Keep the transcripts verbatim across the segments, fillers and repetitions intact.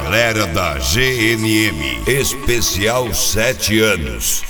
Galera da G N M, especial sete anos.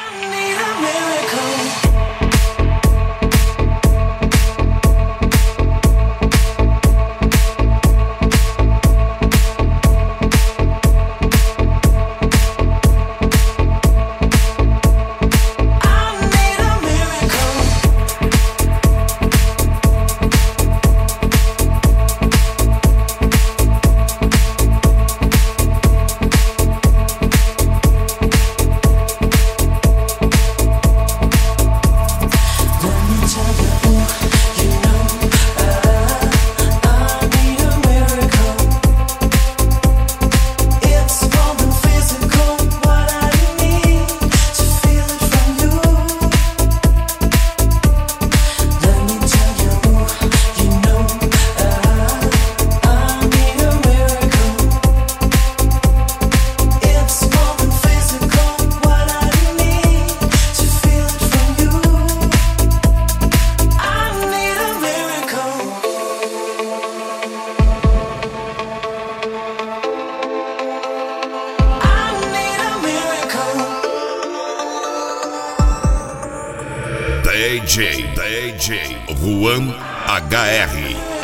D J, D J Juan H R.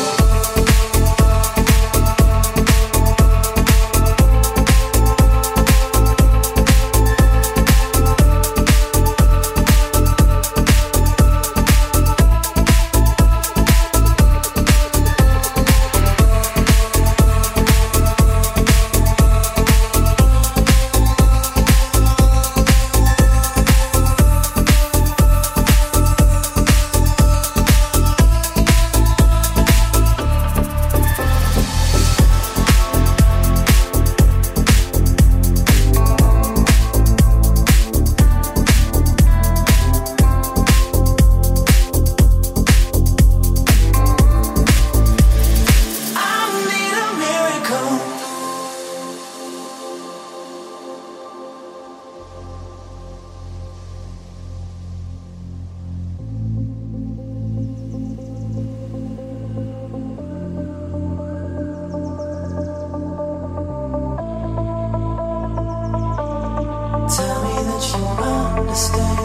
Tell me that you understand,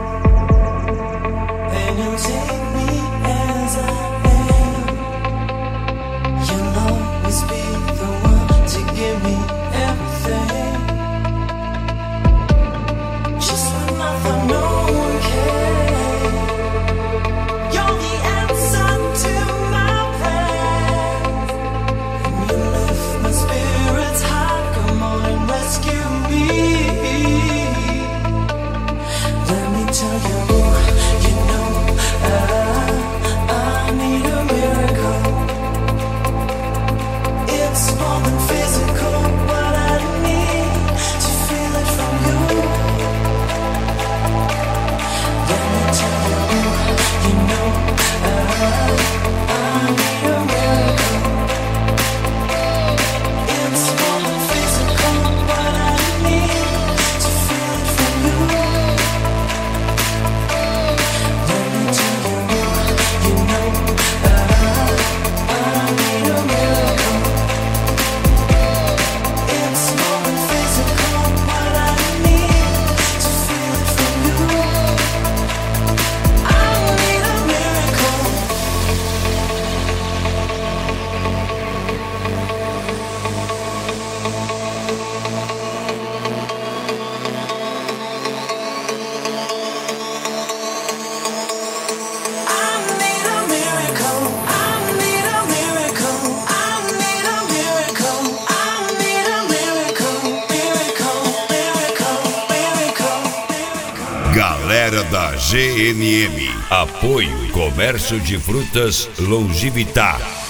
and you take me as I am. You'll always be the one to give me everything. Just when I thought no one cared, you're the answer to my prayers. And you lift my spirits high, come on and rescue me. Tell you, you know, I, I need a miracle. It's more than physical, what I need to feel it from you. Let me tell you, you know, I, I need a miracle. It's more than physical, what I need to feel it from you. Galera da G N M, apoio Comércio de Frutas Longevitar.